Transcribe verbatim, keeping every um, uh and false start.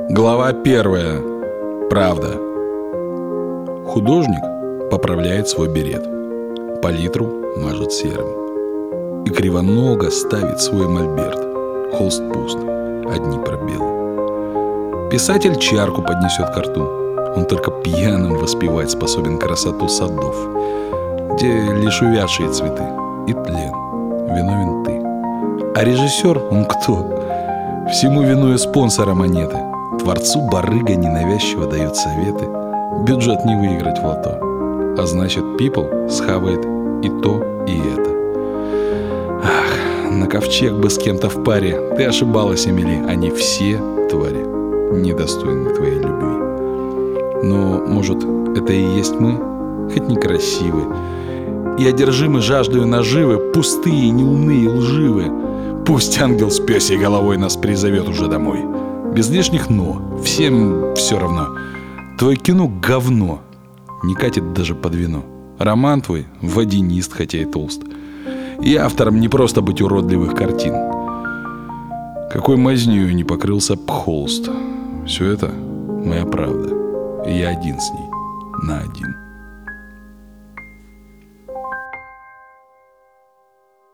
Глава первая. Правда. Художник поправляет свой берет, палитру мажет серым и кривоного ставит свой мольберт. Холст пуст, одни пробелы. Писатель чарку поднесет ко рту. Он только пьяным воспевать способен красоту садов, где лишь увядшие цветы и тлен. Виновен ты. А режиссер, он кто? Всему виной спонсора монеты. Творцу барыга ненавязчиво дает советы. Бюджет не выиграть в лото. А значит, people схавает и то, и это. Ах, на ковчег бы с кем-то в паре. Ты ошибалась, Эмили. Они все твари, недостойны твоей любви. Но, может, это и есть мы? Хоть некрасивы и одержимы жаждою наживы, пустые, неумные, лживы. Пусть ангел с пёсей головой нас призовет уже домой. Без лишних «но», всем все равно. Твое кино — говно, не катит даже под вино. Роман твой — водянист, хотя и толст. И автором не просто быть уродливых картин. Какой мазнёю не покрылся б холст. Все это моя правда, и я один с ней, на один.